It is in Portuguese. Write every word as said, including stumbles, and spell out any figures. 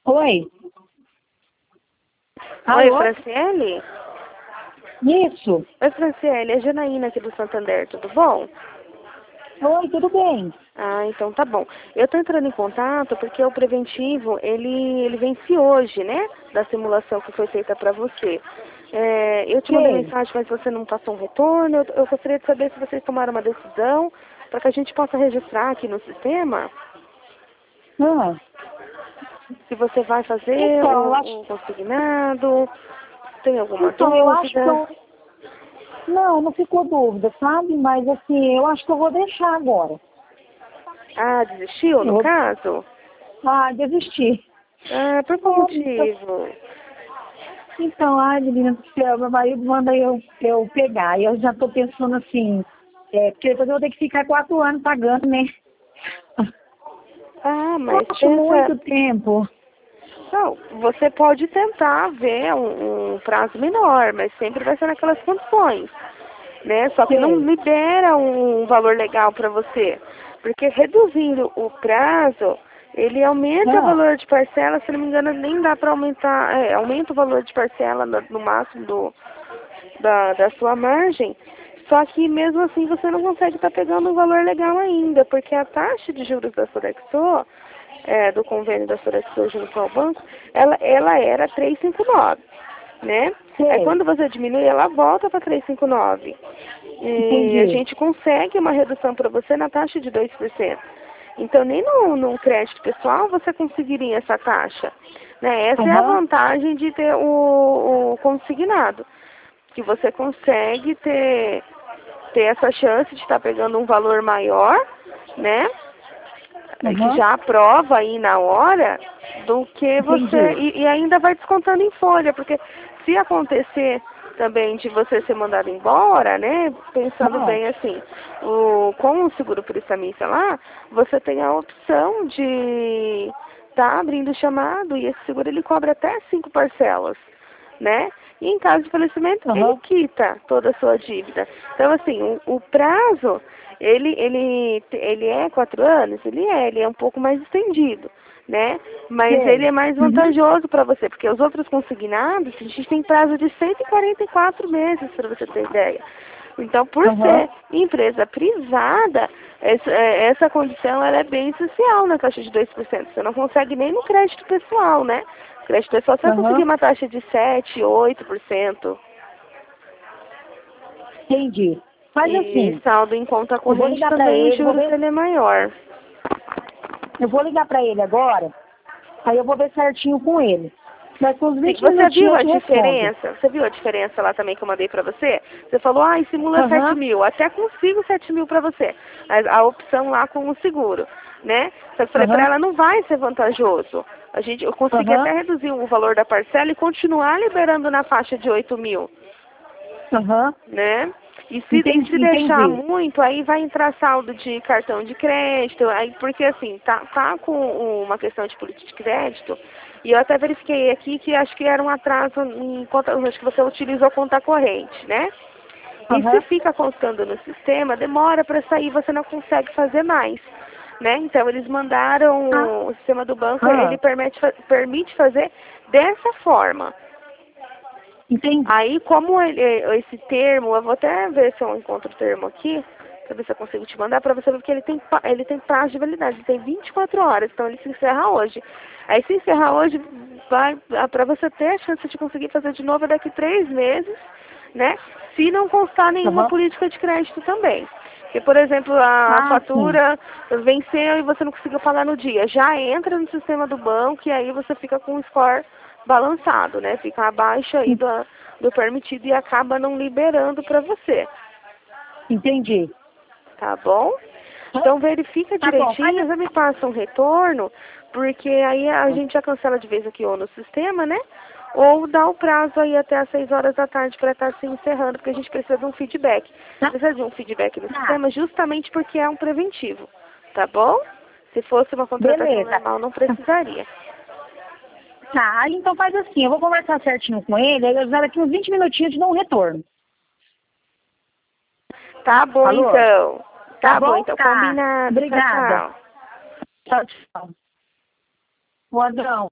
Oi. Oi, Alô? Franciele? Isso. Oi, Franciele, é Janaína aqui do Santander, tudo bom? Oi, tudo bem? Ah, então tá bom. Eu tô entrando em contato porque o preventivo, ele, ele vence hoje, né? Da simulação que foi feita pra você. É, eu te mandei Sei. mensagem, mas você não passou um retorno. Eu, eu gostaria de saber se vocês tomaram uma decisão para que a gente possa registrar aqui no sistema. Ah, Se você vai fazer então, eu o, acho, o consignado, tem alguma então, eu acho que dúvida? eu... Não, não ficou dúvida, sabe? Mas assim, eu acho que eu vou deixar agora. Ah, desistiu Eu no vou... caso? Ah, desisti. Ah, por qual Não, então, motivo? então, ai, menina do céu, meu marido manda eu, eu pegar. E eu já tô pensando assim, é, porque depois eu vou ter que ficar quatro anos pagando, né? Ah, Eu mas acho pensa, muito tempo. não, você pode tentar ver um, um prazo menor, mas sempre vai ser naquelas condições, né? Só que não Sei. libera um valor legal para você, porque reduzindo o prazo, ele aumenta o Ah, valor de parcela, se não me engano, nem dá para aumentar, é, aumenta o valor de parcela no, no máximo do, da, da sua margem, só que mesmo assim você não consegue estar pegando um valor legal ainda, porque a taxa de juros da Sodexo, é, do convênio da Sodexo junto ao banco, ela, ela era três vírgula cinquenta e nove, né? Aí sei. quando você diminui, ela volta para três vírgula cinquenta e nove. E a Entendi. gente consegue uma redução para você na taxa de dois por cento. Então, nem no, no crédito pessoal você conseguiria essa taxa. Né? Essa é a Aham. vantagem de ter o, o consignado, que você consegue ter, ter essa chance de estar pegando um valor maior, né? Que Aham. já aprova aí na hora, do que você. Entendi. E, e ainda vai descontando em folha, porque se acontecer também de você ser mandado embora, né? Pensando Ah, bem assim, o, com o seguro policiamento lá, você tem a opção de estar abrindo chamado e esse seguro ele cobra até cinco parcelas, né? E em caso de falecimento, ele aham. quita toda a sua dívida. Então, assim, o, o prazo, ele, ele, ele é quatro anos? Ele é, ele é um pouco mais estendido, né? Mas ele Sei. é mais Uhum. vantajoso para você, porque os outros consignados, a gente tem prazo de cento e quarenta e quatro meses, para você ter ideia. Então, por Aham. ser empresa privada, essa, é, essa condição ela é bem essencial na taxa de dois por cento. Você não consegue nem no crédito pessoal, né? Crédito pessoal você vai conseguir Aham. uma taxa de sete, oito por cento. Entendi. Faz E assim, saldo em conta eu vou corrente ligar pra também, os ele, vou juros ver, ele é maior. eu vou ligar pra ele agora, aí eu vou ver certinho com ele. Daqui uns Sim, vinte você minutinhos viu eu a te respondo. diferença? Você viu a diferença lá também que eu mandei pra você? Você falou, ah, simula sete Aham. mil. Até consigo sete mil pra você. A, a opção lá com o seguro, né? Só que eu falei pra Aham. ela, não vai ser vantajoso. A gente, eu consegui Aham. até reduzir o valor da parcela e continuar liberando na faixa de oito mil. Aham. Né? E se, e Entendi, se deixar entendi. muito, aí vai entrar saldo de cartão de crédito, aí porque assim, tá, tá com uma questão de política de crédito, e eu até verifiquei aqui que acho que era um atraso em conta, acho que você utilizou conta corrente, né? E se Aham. fica constando no sistema, demora para sair, você não consegue fazer mais. Né? Então eles Ah, mandaram, o sistema do banco, ele ah, permite, fa- permite fazer dessa forma. entendi. Aí, como ele, esse termo, eu vou até ver se eu encontro o termo aqui, pra ver se eu consigo te mandar, pra você ver que ele tem, pa- ele tem prazo de validade, ele tem vinte e quatro horas, então ele se encerra hoje. Aí, se encerrar hoje, vai, para você ter a chance de conseguir fazer de novo é daqui três meses, né? Se não constar nenhuma Aham. política de crédito também. Porque, por exemplo, a Ah, sim. fatura venceu e você não conseguiu pagar no dia. Já entra no sistema do banco e aí você fica com o score balançado, né? Fica abaixo aí En- do, do permitido e acaba não liberando para você, Entendi. tá bom? Hã? Então verifica Tá bom, faz direitinho, já me assim. passa um retorno, porque aí a gente já cancela de vez aqui ou no sistema, né? Ou dá o prazo aí até às seis horas da tarde para estar se encerrando, porque a gente precisa de um feedback. Tá? Precisa de um feedback no Tá. sistema justamente porque é um preventivo, tá bom? Se fosse uma contratação Beleza. normal, não precisaria. Tá, aí então faz assim, eu vou conversar certinho com ele, aí eu daqui uns vinte minutinhos eu te dou um retorno. Tá bom, Alô? então. Tá Tá bom, bom? então. Tá. Combinado. Tchau, Obrigada. tchau. Tchau, tchau. Boa,